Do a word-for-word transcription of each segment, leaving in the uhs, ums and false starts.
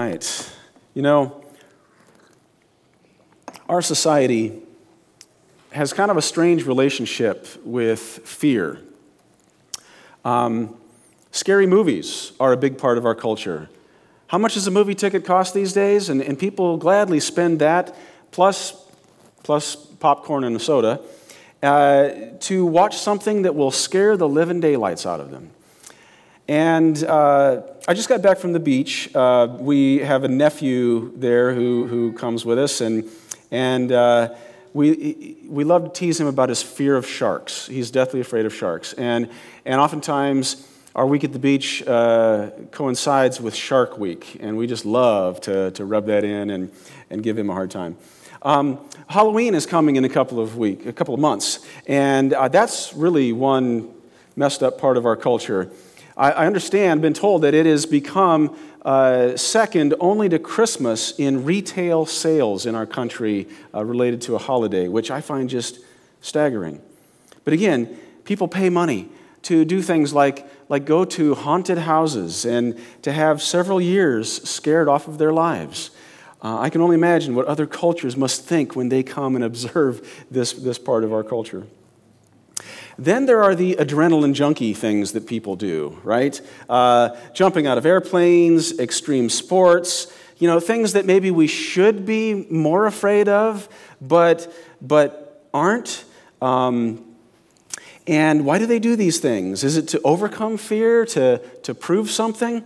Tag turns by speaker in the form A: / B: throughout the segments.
A: right. You know, our society has kind of a strange relationship with fear. Um, scary movies are a big part of our culture. How much does a movie ticket cost these days? And, and people gladly spend that, plus, plus popcorn and a soda, uh, to watch something that will scare the living daylights out of them. And uh, I just got back from the beach. Uh, we have a nephew there who, who comes with us, and and uh, we we love to tease him about his fear of sharks. He's deathly afraid of sharks, and and oftentimes our week at the beach uh, coincides with Shark Week, and we just love to to rub that in and and give him a hard time. Um, Halloween is coming in a couple of week, a couple of months, and uh, that's really one messed up part of our culture. I understand, been told that it has become uh, second only to Christmas in retail sales in our country uh, related to a holiday, which I find just staggering. But again, people pay money to do things like, like go to haunted houses and to have several years scared off of their lives. Uh, I can only imagine what other cultures must think when they come and observe this, this part of our culture. Then there are the adrenaline junkie things that people do, right? Uh, jumping out of airplanes, extreme sports, you know, things that maybe we should be more afraid of, but but aren't. Um, and why do they do these things? Is it to overcome fear, to, to prove something?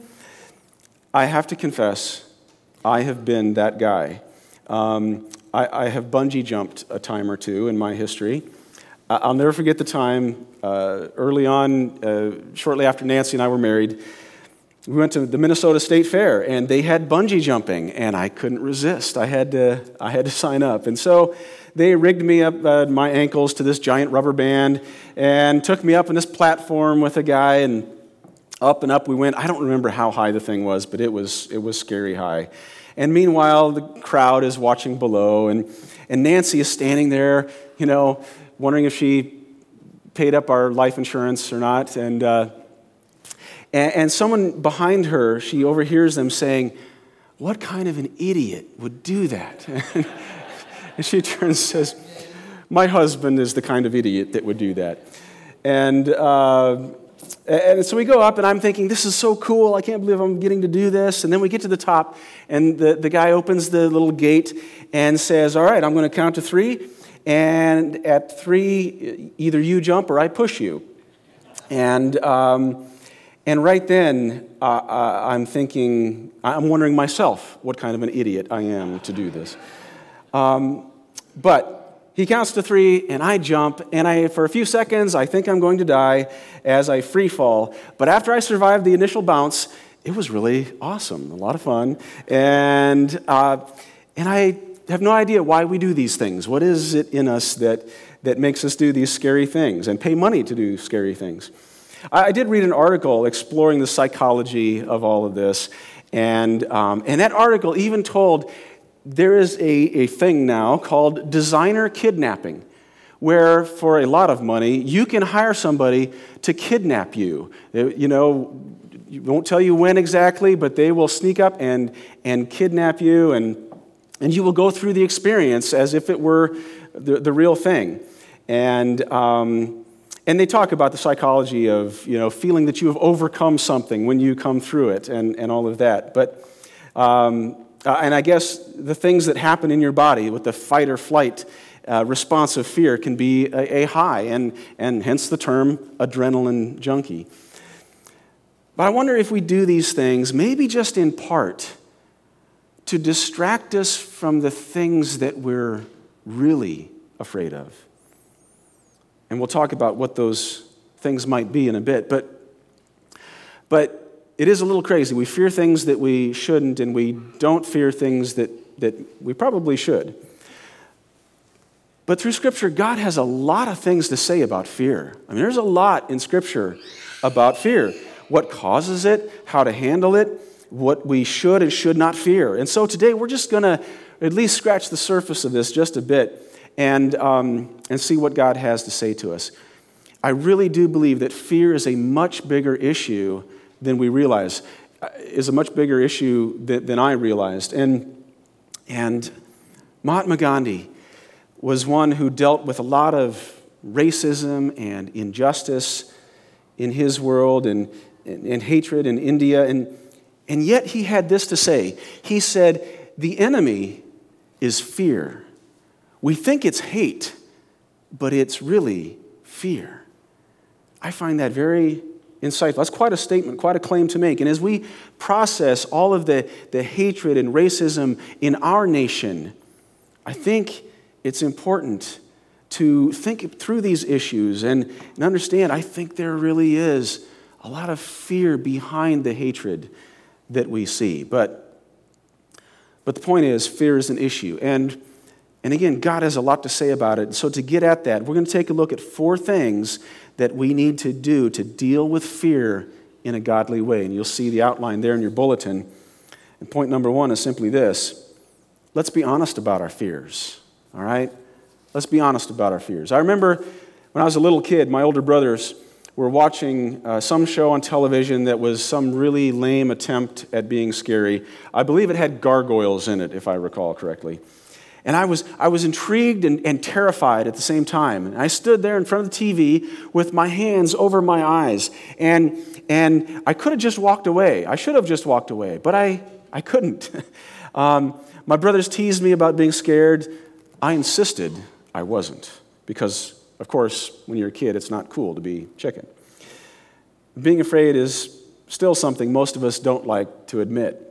A: I have to confess, I have been that guy. Um, I, I have bungee jumped a time or two in my history. I'll never forget the time, uh, early on, uh, shortly after Nancy and I were married, we went to the Minnesota State Fair, and they had bungee jumping, and I couldn't resist. I had to, I had to sign up. And so they rigged me up, uh, my ankles to this giant rubber band, and took me up on this platform with a guy, and up and up we went. I don't remember how high the thing was, but it was, it was scary high. And meanwhile, the crowd is watching below, and, and Nancy is standing there, you know, wondering if she paid up our life insurance or not. And, uh, and and someone behind her, she overhears them saying, "What kind of an idiot would do that?" And she turns and says, "My husband is the kind of idiot that would do that." And uh, and so we go up, and I'm thinking, this is so cool. I can't believe I'm getting to do this. And then we get to the top, and the, the guy opens the little gate and says, "All right, I'm going to count to three. And at three, either you jump or I push you." And um, and right then, uh, uh, I'm thinking, I'm wondering myself what kind of an idiot I am to do this. Um, but he counts to three, and I jump, and I, for a few seconds, I think I'm going to die as I free fall. But after I survived the initial bounce, it was really awesome, a lot of fun, and uh, and I. have no idea why we do these things. What is it in us that, that makes us do these scary things and pay money to do scary things? I, I did read an article exploring the psychology of all of this, and, um, and that article even told there is a, a thing now called designer kidnapping, where for a lot of money, you can hire somebody to kidnap you. They, you know, you won't tell you when exactly, but they will sneak up and, and kidnap you, and And you will go through the experience as if it were the, the real thing. And um, and they talk about the psychology of, you know, feeling that you have overcome something when you come through it and, and all of that. But um, uh, and I guess the things that happen in your body with the fight or flight uh, response of fear can be a, a high, and, and hence the term adrenaline junkie. But I wonder if we do these things, maybe just in part, to distract us from the things that we're really afraid of. And we'll talk about what those things might be in a bit. But, but it is a little crazy. We fear things that we shouldn't, and we don't fear things that, that we probably should. But through Scripture, God has a lot of things to say about fear. I mean, there's a lot in Scripture about fear. What causes it, how to handle it, what we should and should not fear. And so today we're just going to at least scratch the surface of this just a bit and um, and see what God has to say to us. I really do believe that fear is a much bigger issue than we realize. is a much bigger issue than, than I realized. And, and Mahatma Gandhi was one who dealt with a lot of racism and injustice in his world and, and, and hatred in India. And, and yet he had this to say. He said, the enemy is fear. We think it's hate, but it's really fear. I find that very insightful. That's quite a statement, quite a claim to make. And as we process all of the, the hatred and racism in our nation, I think it's important to think through these issues and, and understand, I think there really is a lot of fear behind the hatred that we see. But, but the point is, fear is an issue. And, and again, God has a lot to say about it. So to get at that, we're going to take a look at four things that we need to do to deal with fear in a godly way. And you'll see the outline there in your bulletin. And point number one is simply this. Let's be honest about our fears, all right? Let's be honest about our fears. I remember when I was a little kid, my older brothers were watching uh, some show on television that was some really lame attempt at being scary. I believe it had gargoyles in it, if I recall correctly. And I was I was intrigued and, and terrified at the same time. And I stood there in front of the T V with my hands over my eyes. And, and I could have just walked away. I should have just walked away, but I, I couldn't. um, my brothers teased me about being scared. I insisted I wasn't. Because, of course, when you're a kid, it's not cool to be chicken. Being afraid is still something most of us don't like to admit.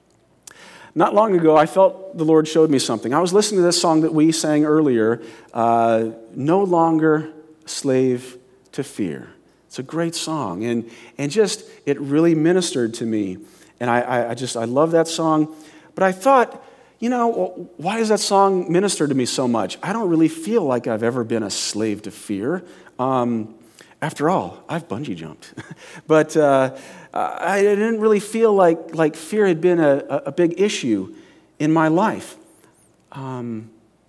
A: Not long ago, I felt the Lord showed me something. I was listening to this song that we sang earlier, uh, No Longer Slave to Fear. It's a great song, and, and just, it really ministered to me. And I, I, I just, I love that song. But I thought, you know, why does that song minister to me so much? I don't really feel like I've ever been a slave to fear. Um, after all, I've bungee jumped. but uh, I didn't really feel like, like fear had been a, a big issue in my life. Um,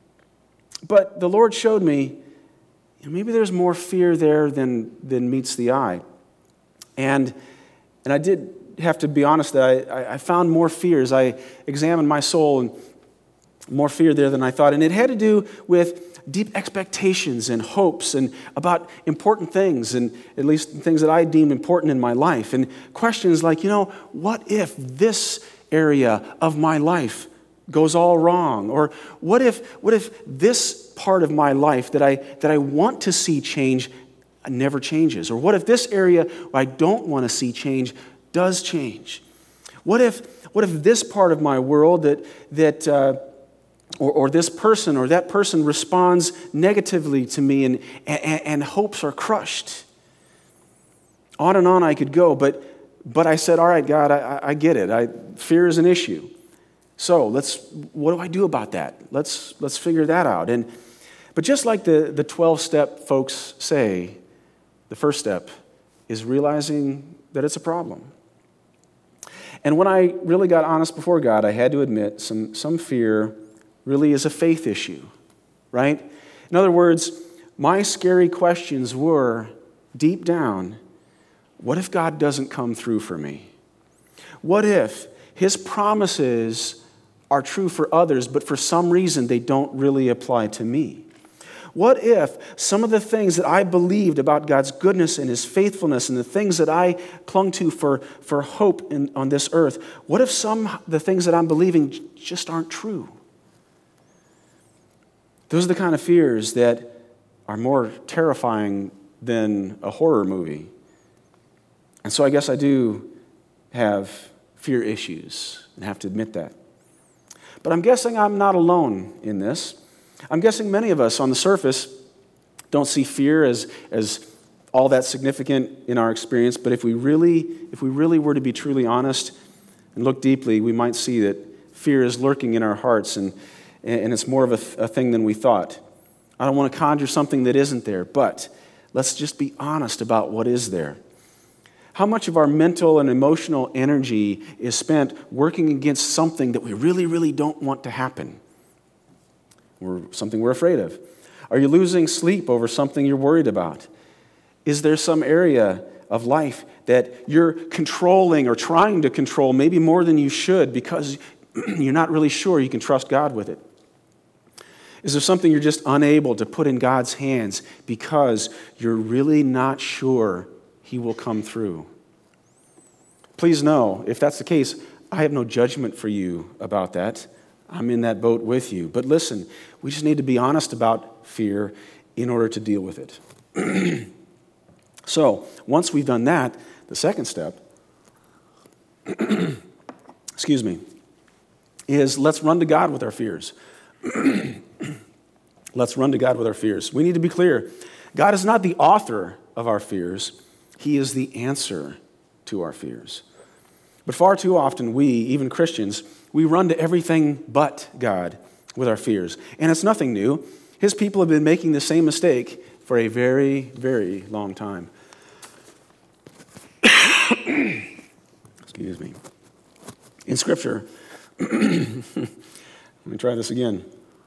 A: but the Lord showed me, you know, maybe there's more fear there than, than meets the eye. And, and I did have to be honest that I, I found more fears. I examined my soul and more fear there than I thought. And it had to do with deep expectations and hopes and about important things, and at least things that I deemed important in my life. And questions like, you know, what if this area of my life goes all wrong? Or what if what if this part of my life that I that I want to see change never changes? Or what if this area I don't want to see change does change? What if what if this part of my world that that uh, Or, or this person or that person responds negatively to me and, and, and hopes are crushed? On and on I could go, but but I said, all right, God, I, I get it. I, fear is an issue. So let's, what do I do about that? Let's let's figure that out. And but just like the, the twelve-step folks say, the first step is realizing that it's a problem. And when I really got honest before God, I had to admit some some fear really is a faith issue, right? In other words, my scary questions were, deep down, what if God doesn't come through for me? What if his promises are true for others, but for some reason they don't really apply to me? What if some of the things that I believed about God's goodness and his faithfulness and the things that I clung to for, for hope in, on this earth, what if some of the things that I'm believing just aren't true? Those are the kind of fears that are more terrifying than a horror movie. And so I guess I do have fear issues and have to admit that. But I'm guessing I'm not alone in this. I'm guessing many of us on the surface don't see fear as, as all that significant in our experience, but if we really, if we really were to be truly honest and look deeply, we might see that fear is lurking in our hearts, and And it's more of a, a thing than we thought. I don't want to conjure something that isn't there, but let's just be honest about what is there. How much of our mental and emotional energy is spent working against something that we really, really don't want to happen? Or something we're afraid of? Are you losing sleep over something you're worried about? Is there some area of life that you're controlling or trying to control maybe more than you should because you're not really sure you can trust God with it? Is there something you're just unable to put in God's hands because you're really not sure He will come through? Please know, if that's the case, I have no judgment for you about that. I'm in that boat with you. But listen, we just need to be honest about fear in order to deal with it. So, once we've done that, the second step, excuse me, is let's run to God with our fears. Let's run to God with our fears. We need to be clear. God is not the author of our fears. He is the answer to our fears. But far too often, we, even Christians, we run to everything but God with our fears. And it's nothing new. His people have been making the same mistake for a very, very long time. Excuse me. In Scripture, let me try this again.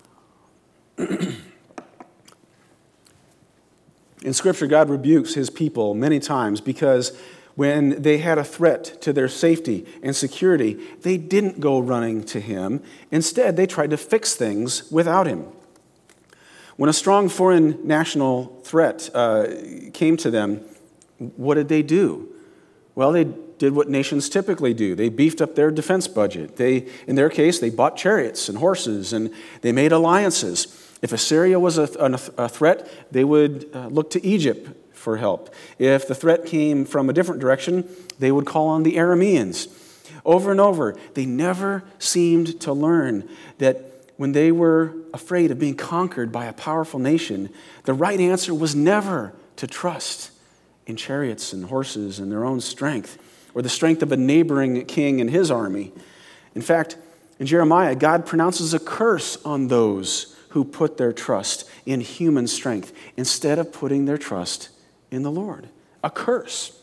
A: In Scripture, God rebukes His people many times because when they had a threat to their safety and security, they didn't go running to Him. Instead, they tried to fix things without Him. When a strong foreign national threat uh, came to them, what did they do? Well, they did what nations typically do. They beefed up their defense budget. They, in their case, they bought chariots and horses, and they made alliances. If Assyria was a, a threat, they would uh, look to Egypt for help. If the threat came from a different direction, they would call on the Arameans. Over and over, they never seemed to learn that when they were afraid of being conquered by a powerful nation, the right answer was never to trust in chariots and horses and their own strength, or the strength of a neighboring king and his army. In fact, in Jeremiah, God pronounces a curse on those who put their trust in human strength instead of putting their trust in the Lord. A curse.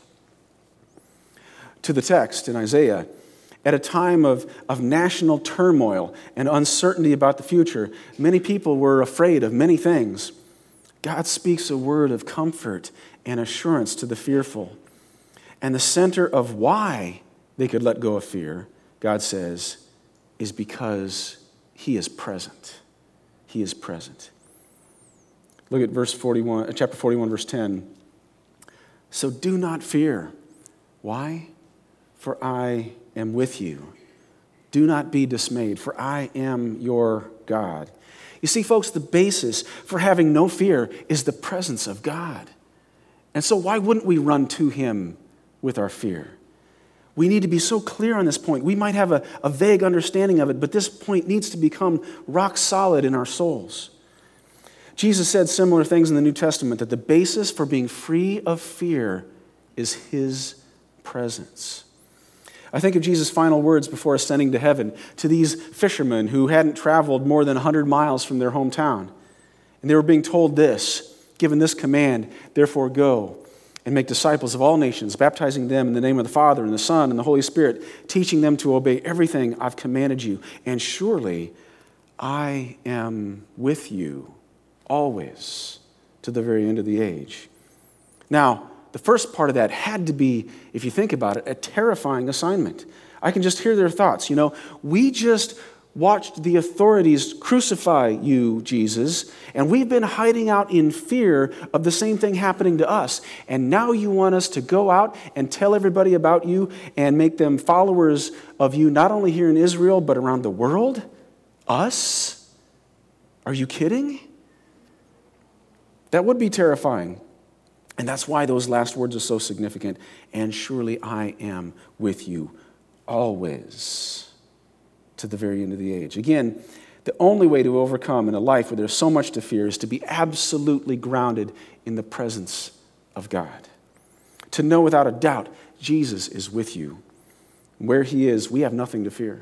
A: To the text in Isaiah, at a time of, of national turmoil and uncertainty about the future, many people were afraid of many things. God speaks a word of comfort and assurance to the fearful. And the center of why they could let go of fear, God says, is because He is present. He is present. Look at verse forty-one, chapter forty-one, verse ten. So do not fear. Why? For I am with you. Do not be dismayed, for I am your God. You see, folks, the basis for having no fear is the presence of God. And so why wouldn't we run to Him with our fear? We need to be so clear on this point. We might have a, a vague understanding of it, but this point needs to become rock solid in our souls. Jesus said similar things in the New Testament, that the basis for being free of fear is His presence. I think of Jesus' final words before ascending to heaven to these fishermen who hadn't traveled more than one hundred miles from their hometown. And they were being told this, given this command, therefore go and make disciples of all nations, baptizing them in the name of the Father and the Son and the Holy Spirit, teaching them to obey everything I've commanded you. And surely I am with you always to the very end of the age. Now, the first part of that had to be, if you think about it, a terrifying assignment. I can just hear their thoughts. You know, we just watched the authorities crucify you, Jesus, and we've been hiding out in fear of the same thing happening to us. And now you want us to go out and tell everybody about you and make them followers of you, not only here in Israel, but around the world? Us? Are you kidding? That would be terrifying. And that's why those last words are so significant. And surely I am with you always to the very end of the age. Again, the only way to overcome in a life where there's so much to fear is to be absolutely grounded in the presence of God. To know without a doubt, Jesus is with you. Where He is, we have nothing to fear.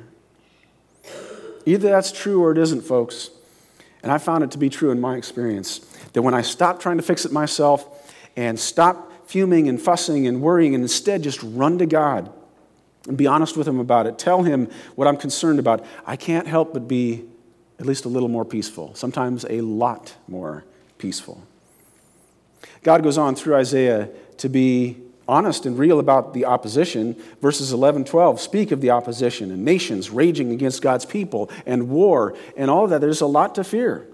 A: Either that's true or it isn't, folks. And I found it to be true in my experience, that when I stopped trying to fix it myself and stopped fuming and fussing and worrying and instead just run to God and be honest with Him about it, tell Him what I'm concerned about, I can't help but be at least a little more peaceful, sometimes a lot more peaceful. God goes on through Isaiah to be honest and real about the opposition. Verses eleven, twelve speak of the opposition and nations raging against God's people and war and all of that. There's a lot to fear.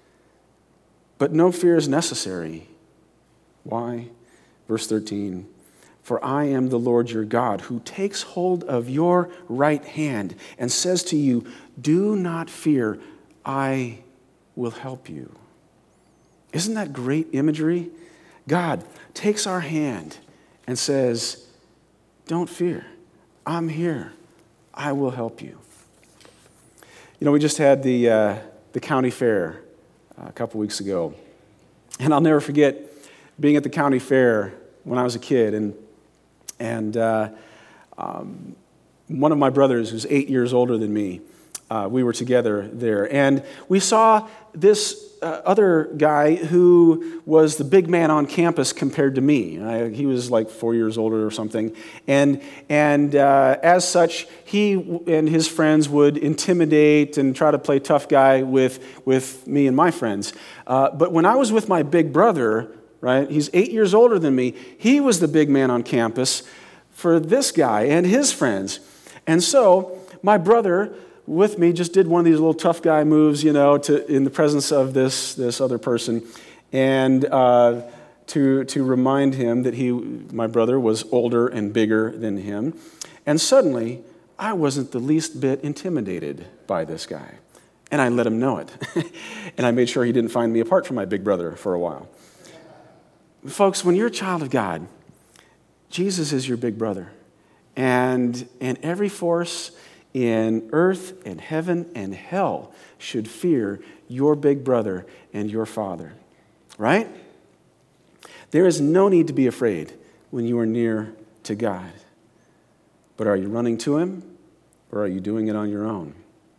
A: But no fear is necessary. Why? Verse thirteen, for I am the Lord your God, who takes hold of your right hand and says to you, do not fear, I will help you. Isn't that great imagery? God takes our hand and says, don't fear, I'm here, I will help you. You know, we just had the, uh, the county fair a couple weeks ago. And I'll never forget being at the county fair when I was a kid. And, and uh, um, one of my brothers, who's eight years older than me, uh, we were together there. And we saw this uh, other guy who was the big man on campus compared to me. I, he was like four years older or something. And, and uh, as such, he and his friends would intimidate and try to play tough guy with, with me and my friends. Uh, but when I was with my big brother, right, he's eight years older than me, he was the big man on campus for this guy and his friends. And so my brother with me just did one of these little tough guy moves, you know, to in the presence of this this other person, and uh, to to remind him that he, my brother, was older and bigger than him. And suddenly, I wasn't the least bit intimidated by this guy, and I let him know it. And I made sure he didn't find me apart from my big brother for a while. Folks, when you're a child of God, Jesus is your big brother, and and every force in earth and heaven and hell should fear your big brother and your father, right? There is no need to be afraid when you are near to God. But are you running to him, or are you doing it on your own?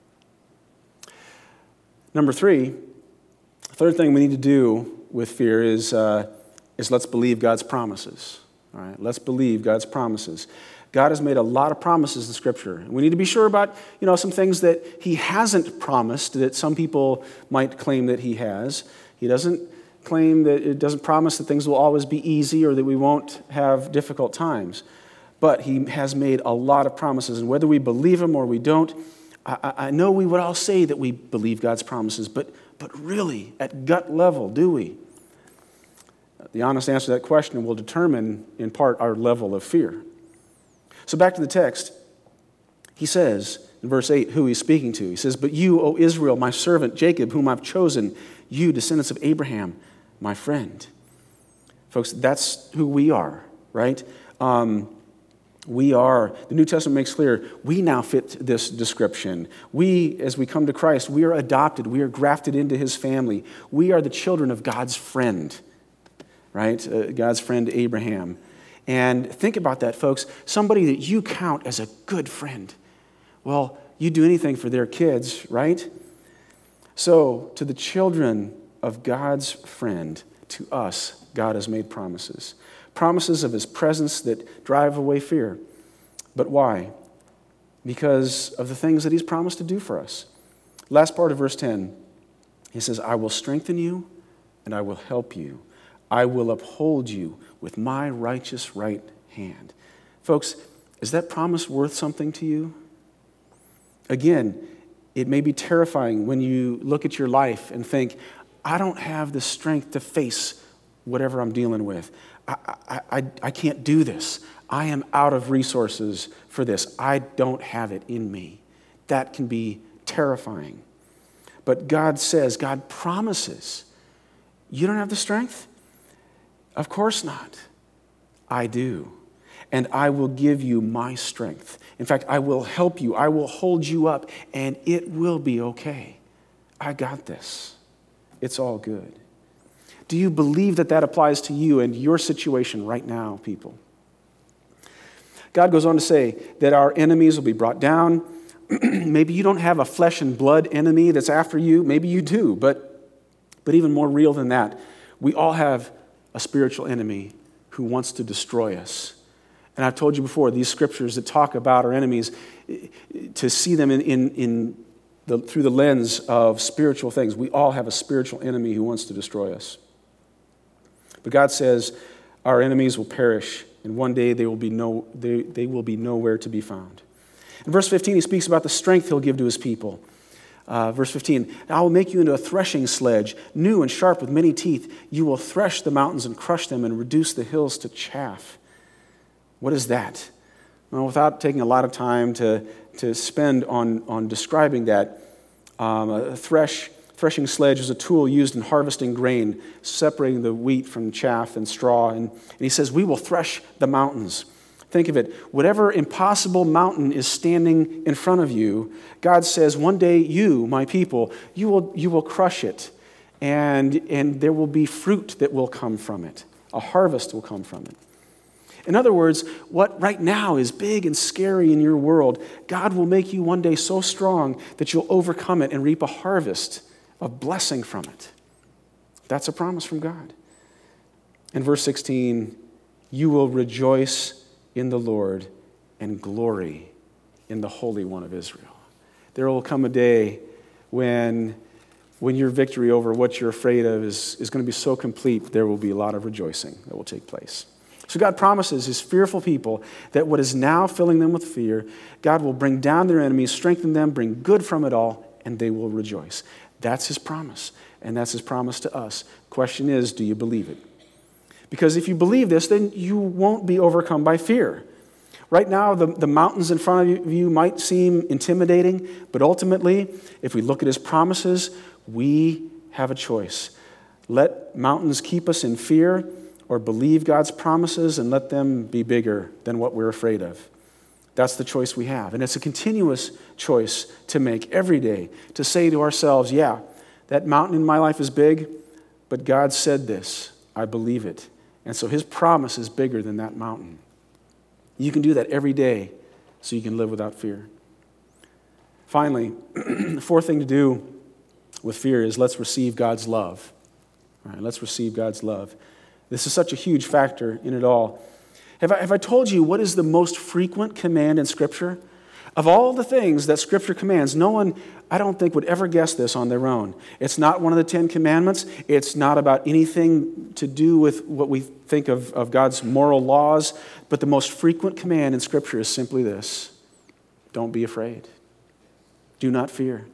A: Number three, third thing we need to do with fear is, uh, is let's believe God's promises. All right, let's believe God's promises. God has made a lot of promises in Scripture. We need to be sure about, you know, some things that he hasn't promised that some people might claim that he has. He doesn't claim that, it doesn't promise that things will always be easy or that we won't have difficult times. But he has made a lot of promises. And whether we believe him or we don't, I, I know we would all say that we believe God's promises, but, but really, at gut level, do we? The honest answer to that question will determine, in part, our level of fear. So back to the text. He says in verse eight who he's speaking to. He says, but you, O Israel, my servant Jacob, whom I've chosen, you, descendants of Abraham, my friend. Folks, that's who we are, right? Um, we are, the New Testament makes clear, we now fit this description. We, as we come to Christ, we are adopted. We are grafted into his family. We are the children of God's friend, right? Uh, God's friend Abraham. And think about that, folks. Somebody that you count as a good friend. Well, you do anything for their kids, right? So, to the children of God's friend, to us, God has made promises. Promises of his presence that drive away fear. But why? Because of the things that he's promised to do for us. Last part of verse ten, he says, I will strengthen you and I will help you. I will uphold you with my righteous right hand. Folks, is that promise worth something to you? Again, it may be terrifying when you look at your life and think, I don't have the strength to face whatever I'm dealing with. I, I, I, I can't do this. I am out of resources for this. I don't have it in me. That can be terrifying. But God says, God promises, you don't have the strength? Of course not. I do. And I will give you my strength. In fact, I will help you. I will hold you up, and it will be okay. I got this. It's all good. Do you believe that that applies to you and your situation right now, people? God goes on to say that our enemies will be brought down. Maybe you don't have a flesh and blood enemy that's after you. Maybe you do. But, but even more real than that, we all have a spiritual enemy who wants to destroy us. And I've told you before, these scriptures that talk about our enemies, to see them in, in, in the, through the lens of spiritual things. We all have a spiritual enemy who wants to destroy us. But God says our enemies will perish and one day they will be no, they, they will be nowhere to be found. In verse fifteen, he speaks about the strength he'll give to his people. Uh, verse fifteen, I will make you into a threshing sledge, new and sharp with many teeth. You will thresh the mountains and crush them and reduce the hills to chaff. What is that? Well, without taking a lot of time to, to spend on, on describing that, um, a thresh, threshing sledge is a tool used in harvesting grain, separating the wheat from chaff and straw. And, and he says, we will thresh the mountains. Think of it. Whatever impossible mountain is standing in front of you, God says, one day you, my people, you will, you will crush it, and, and there will be fruit that will come from it. A harvest will come from it. In other words, what right now is big and scary in your world, God will make you one day so strong that you'll overcome it and reap a harvest of blessing from it. That's a promise from God. In verse sixteen, you will rejoice in the Lord and glory in the Holy One of Israel. There will come a day when, when your victory over what you're afraid of is, is going to be so complete, there will be a lot of rejoicing that will take place. So God promises his fearful people that what is now filling them with fear, God will bring down their enemies, strengthen them, bring good from it all, and they will rejoice. That's his promise, and that's his promise to us. Question is, do you believe it? Because if you believe this, then you won't be overcome by fear. Right now, the, the mountains in front of you might seem intimidating, but ultimately, if we look at his promises, we have a choice. Let mountains keep us in fear, or believe God's promises and let them be bigger than what we're afraid of. That's the choice we have. And it's a continuous choice to make every day, to say to ourselves, yeah, that mountain in my life is big, but God said this. I believe it. And so his promise is bigger than that mountain. You can do that every day so you can live without fear. Finally, the fourth thing to do with fear is let's receive God's love. All right, let's receive God's love. This is such a huge factor in it all. Have I, have I told you what is the most frequent command in Scripture? Of all the things that Scripture commands, no one, I don't think, would ever guess this on their own. It's not one of the Ten Commandments. It's not about anything to do with what we think of, of God's moral laws. But the most frequent command in Scripture is simply this: don't be afraid. Do not fear.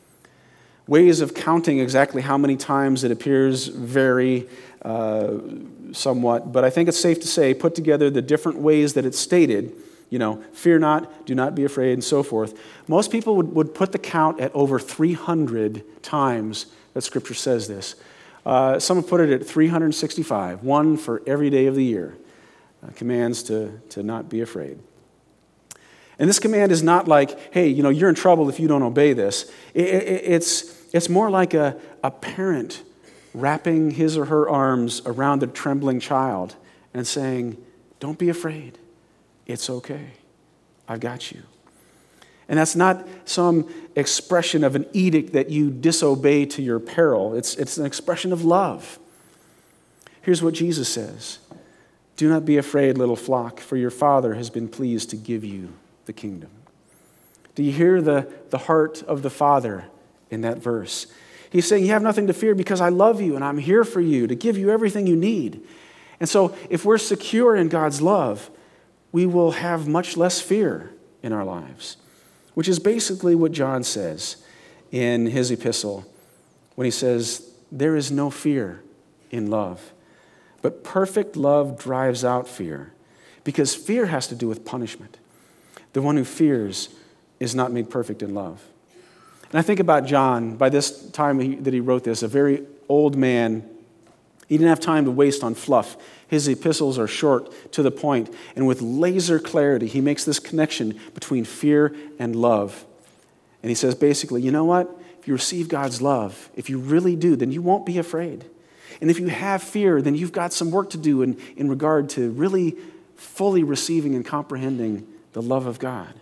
A: Ways of counting exactly how many times it appears vary uh, somewhat, but I think it's safe to say, put together the different ways that it's stated, you know, fear not, do not be afraid, and so forth. Most people would, would put the count at over three hundred times that Scripture says this. Uh, some have put it at three hundred sixty-five, one for every day of the year, uh, commands to, to not be afraid. And this command is not like, hey, you know, you're in trouble if you don't obey this. It, it, it's, it's more like a, a parent wrapping his or her arms around the trembling child and saying, don't be afraid. It's okay. I've got you. And that's not some expression of an edict that you disobey to your peril. It's, it's an expression of love. Here's what Jesus says. Do not be afraid, little flock, for your Father has been pleased to give you the kingdom. Do you hear the, the heart of the Father in that verse? He's saying, you have nothing to fear because I love you and I'm here for you to give you everything you need. And so if we're secure in God's love, we will have much less fear in our lives, which is basically what John says in his epistle when he says, there is no fear in love, but perfect love drives out fear, because fear has to do with punishment. The one who fears is not made perfect in love. And I think about John, by this time he, that he wrote this, a very old man. He didn't have time to waste on fluff. His epistles are short, to the point, and with laser clarity, he makes this connection between fear and love. And he says basically, you know what? If you receive God's love, if you really do, then you won't be afraid. And if you have fear, then you've got some work to do in, in regard to really fully receiving and comprehending the love of God.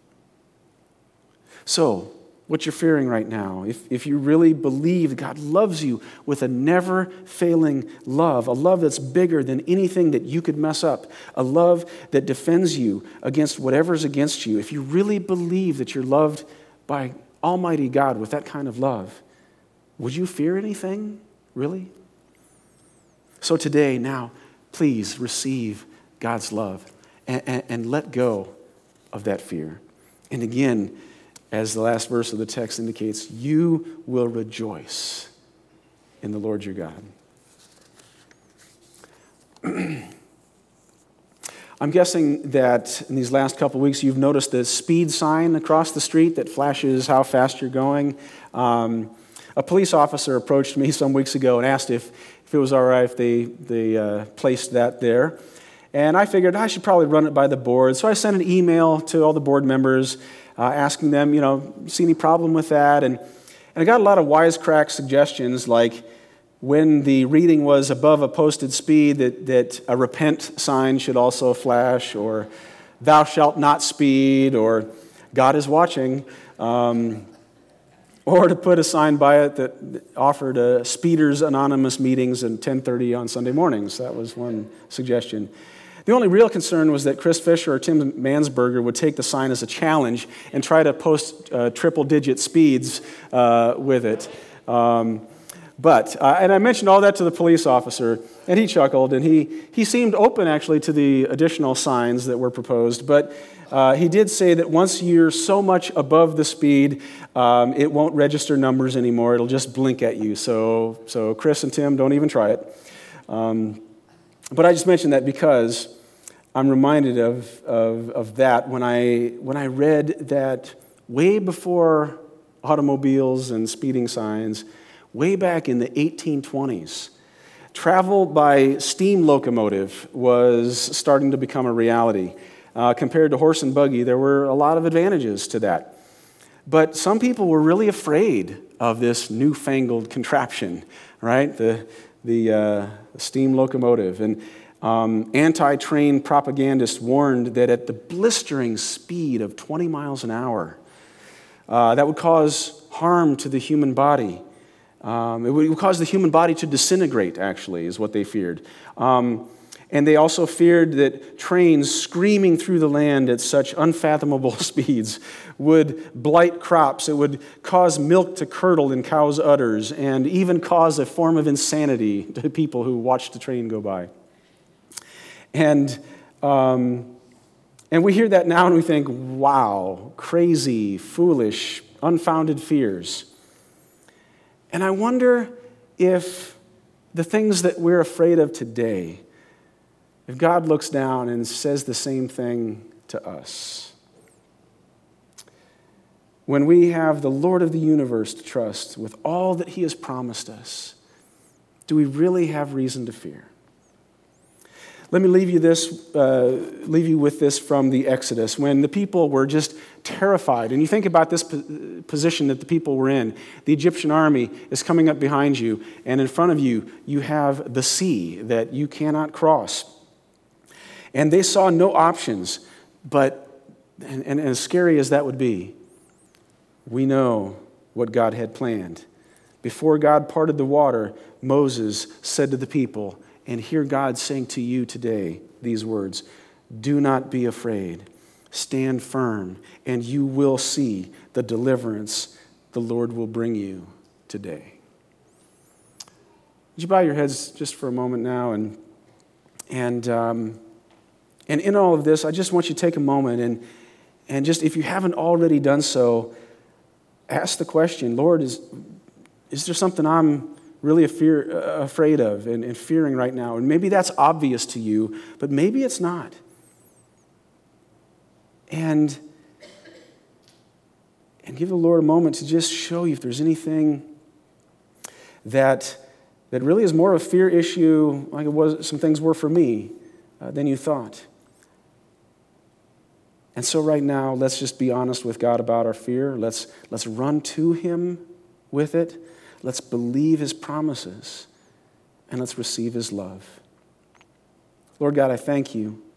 A: So, what you're fearing right now, if, if you really believe God loves you with a never-failing love, a love that's bigger than anything that you could mess up, a love that defends you against whatever's against you, if you really believe that you're loved by Almighty God with that kind of love, would you fear anything, really? So today, now, please receive God's love and, and, and let go of that fear. And again, as the last verse of the text indicates, you will rejoice in the Lord your God. I'm guessing that in these last couple of weeks you've noticed the speed sign across the street that flashes how fast you're going. Um, a police officer approached me some weeks ago and asked if, if it was all right if they, they uh, placed that there. And I figured I should probably run it by the board. So I sent an email to all the board members uh, asking them, you know, see any problem with that? And, and I got a lot of wisecrack suggestions like, when the reading was above a posted speed, that, that a repent sign should also flash, or thou shalt not speed, or God is watching, um, or to put a sign by it that offered a Speeders Anonymous meetings at ten thirty on Sunday mornings. That was one suggestion. The only real concern was that Chris Fisher or Tim Mansberger would take the sign as a challenge and try to post uh, triple-digit speeds uh, with it. Um, But, uh, and I mentioned all that to the police officer, and he chuckled, and he, he seemed open, actually, to the additional signs that were proposed. But uh, he did say that once you're so much above the speed, um, it won't register numbers anymore. It'll just blink at you. So, so Chris and Tim, don't even try it. Um, but I just mentioned that because I'm reminded of, of, of that when I, when I read that way before automobiles and speeding signs, way back in the eighteen twenties, travel by steam locomotive was starting to become a reality. Uh, compared to horse and buggy, there were a lot of advantages to that. But some people were really afraid of this newfangled contraption, right? The, the, uh, the steam locomotive. And um, anti-train propagandists warned that at the blistering speed of twenty miles an hour, uh, that would cause harm to the human body. Um, it would cause the human body to disintegrate, actually, is what they feared. Um, and they also feared that trains screaming through the land at such unfathomable speeds would blight crops. It would cause milk to curdle in cows' udders and even cause a form of insanity to people who watched the train go by. And, um, and we hear that now and we think, wow, crazy, foolish, unfounded fears. And I wonder if the things that we're afraid of today, if God looks down and says the same thing to us. When we have the Lord of the universe to trust with all that he has promised us, do we really have reason to fear? Let me leave you this, uh, leave you with this from the Exodus, when the people were just terrified. And you think about this position that the people were in. The Egyptian army is coming up behind you, and in front of you, you have the sea that you cannot cross. And they saw no options, but, and, and as scary as that would be, we know what God had planned. Before God parted the water, Moses said to the people, and hear God saying to you today these words, do not be afraid. Stand firm, and you will see the deliverance the Lord will bring you today. Would you bow your heads just for a moment now? And, and, um, and in all of this, I just want you to take a moment and, and just, if you haven't already done so, ask the question, Lord, is, is there something I'm really fear, uh, afraid of and, and fearing right now? And maybe that's obvious to you, but maybe it's not. And, and give the Lord a moment to just show you if there's anything that, that really is more of a fear issue, like it was, some things were for me, uh, than you thought. And so right now, let's just be honest with God about our fear. Let's, let's run to him with it. Let's believe his promises, and let's receive his love. Lord God, I thank you